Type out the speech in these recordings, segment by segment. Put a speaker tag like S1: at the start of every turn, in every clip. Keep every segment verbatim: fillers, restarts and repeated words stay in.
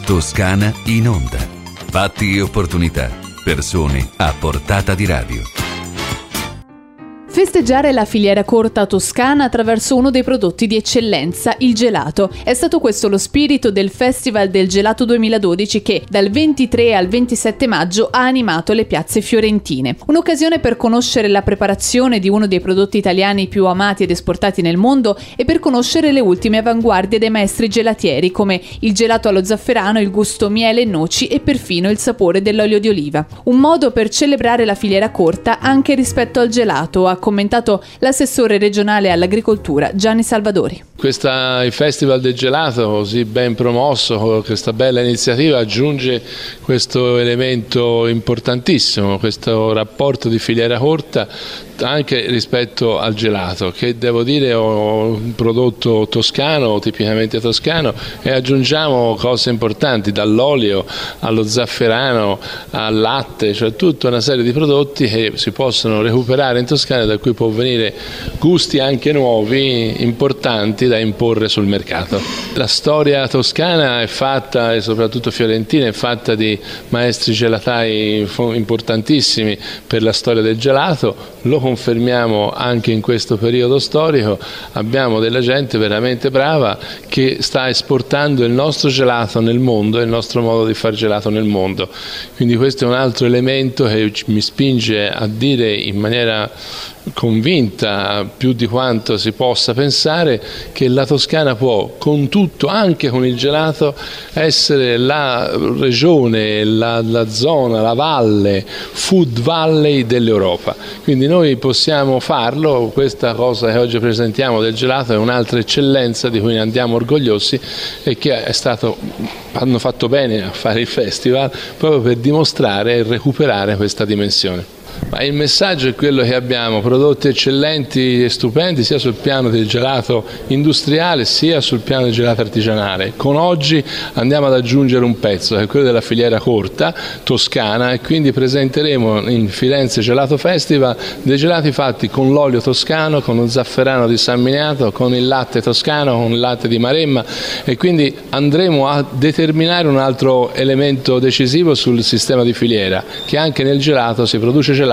S1: Toscana in onda. Fatti e opportunità. Persone a portata di radio.
S2: Festeggiare la filiera corta toscana attraverso uno dei prodotti di eccellenza, il gelato. È stato questo lo spirito del Festival del Gelato duemiladodici che dal ventitré al ventisette maggio ha animato le piazze fiorentine. Un'occasione per conoscere la preparazione di uno dei prodotti italiani più amati ed esportati nel mondo e per conoscere le ultime avanguardie dei maestri gelatieri come il gelato allo zafferano, il gusto miele e noci e perfino il sapore dell'olio di oliva. Un modo per celebrare la filiera corta anche rispetto al gelato, ha commentato l'assessore regionale all'agricoltura Gianni Salvadori.
S3: Questa, il Festival del Gelato, così ben promosso, questa bella iniziativa aggiunge questo elemento importantissimo, questo rapporto di filiera corta anche rispetto al gelato, che devo dire è un prodotto toscano, tipicamente toscano, e aggiungiamo cose importanti, dall'olio allo zafferano al latte, cioè tutta una serie di prodotti che si possono recuperare in Toscana, da cui può venire gusti anche nuovi, importanti da imporre sul mercato. La storia toscana è fatta, e soprattutto fiorentina, è fatta di maestri gelatai importantissimi per la storia del gelato. Lo confermiamo anche in questo periodo storico, abbiamo della gente veramente brava che sta esportando il nostro gelato nel mondo e il nostro modo di fare gelato nel mondo. Quindi questo è un altro elemento che mi spinge a dire in maniera convinta, più di quanto si possa pensare, che la Toscana può, con tutto, anche con il gelato, essere la regione, la, la zona, la valle, food valley dell'Europa. Quindi noi possiamo farlo. Questa cosa che oggi presentiamo del gelato è un'altra eccellenza di cui ne andiamo orgogliosi e che è stato, hanno fatto bene a fare il festival proprio per dimostrare e recuperare questa dimensione. Ma il messaggio è quello che abbiamo prodotti eccellenti e stupendi sia sul piano del gelato industriale sia sul piano del gelato artigianale. Con oggi andiamo ad aggiungere un pezzo che è quello della filiera corta toscana, e quindi presenteremo in Firenze Gelato Festival dei gelati fatti con l'olio toscano, con lo zafferano di San Miniato, con il latte toscano, con il latte di Maremma, e quindi andremo a determinare un altro elemento decisivo sul sistema di filiera, che anche nel gelato si produce gelato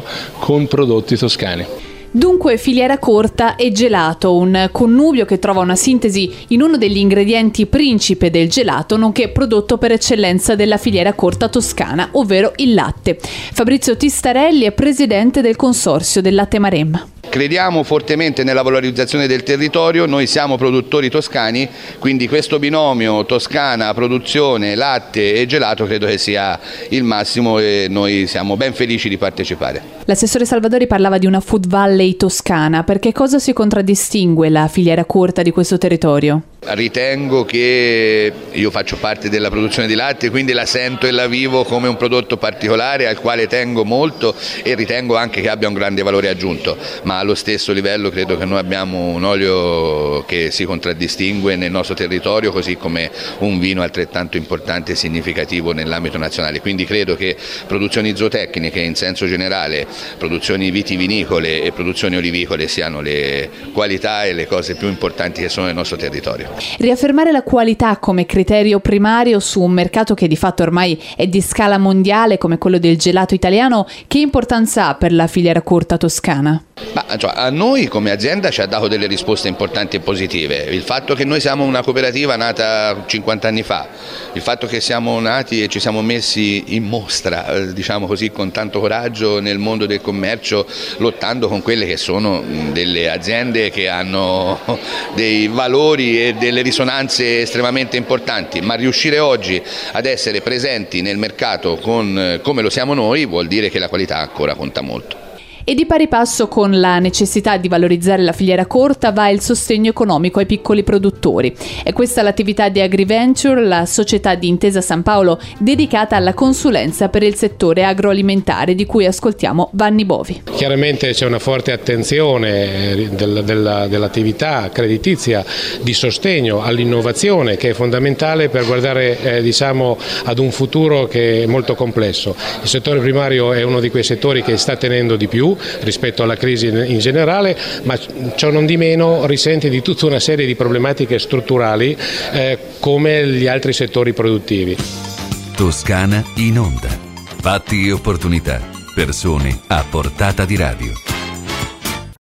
S3: con prodotti toscani.
S2: Dunque filiera corta e gelato, un connubio che trova una sintesi in uno degli ingredienti principe del gelato, nonché prodotto per eccellenza della filiera corta toscana, ovvero il latte. Fabrizio Tistarelli è presidente del consorzio del latte Maremma.
S4: Crediamo fortemente nella valorizzazione del territorio, noi siamo produttori toscani, quindi questo binomio Toscana, produzione, latte e gelato credo che sia il massimo e noi siamo ben felici di partecipare.
S2: L'assessore Salvadori parlava di una food valley toscana. Perché cosa si contraddistingue la filiera corta di questo territorio?
S4: Ritengo che io faccio parte della produzione di latte, quindi la sento e la vivo come un prodotto particolare al quale tengo molto e ritengo anche che abbia un grande valore aggiunto, ma allo stesso livello credo che noi abbiamo un olio che si contraddistingue nel nostro territorio, così come un vino altrettanto importante e significativo nell'ambito nazionale. Quindi credo che produzioni zootecniche in senso generale, produzioni vitivinicole e produzioni olivicole siano le qualità e le cose più importanti che sono nel nostro territorio.
S2: Riaffermare la qualità come criterio primario su un mercato che di fatto ormai è di scala mondiale come quello del gelato italiano, che importanza ha per la filiera corta toscana?
S4: Ma, cioè, a noi come azienda ci ha dato delle risposte importanti e positive. Il fatto che noi siamo una cooperativa nata cinquanta anni fa, il fatto che siamo nati e ci siamo messi in mostra, eh, diciamo così, con tanto coraggio nel mondo del commercio, lottando con quelle che sono delle aziende che hanno dei valori e delle risonanze estremamente importanti, ma riuscire oggi ad essere presenti nel mercato con, come lo siamo noi, vuol dire che la qualità ancora conta molto.
S2: E di pari passo con la necessità di valorizzare la filiera corta va il sostegno economico ai piccoli produttori. È questa l'attività di AgriVenture, la società di Intesa San Paolo dedicata alla consulenza per il settore agroalimentare, di cui ascoltiamo Vanni Bovi.
S5: Chiaramente c'è una forte attenzione del, del, dell'attività creditizia di sostegno all'innovazione, che è fondamentale per guardare eh, diciamo, ad un futuro che è molto complesso. Il settore primario è uno di quei settori che sta tenendo di più, più rispetto alla crisi in generale, ma ciò non di meno risente di tutta una serie di problematiche strutturali eh, come gli altri settori produttivi.
S1: Toscana in onda. Fatti e opportunità. Persone a portata di radio.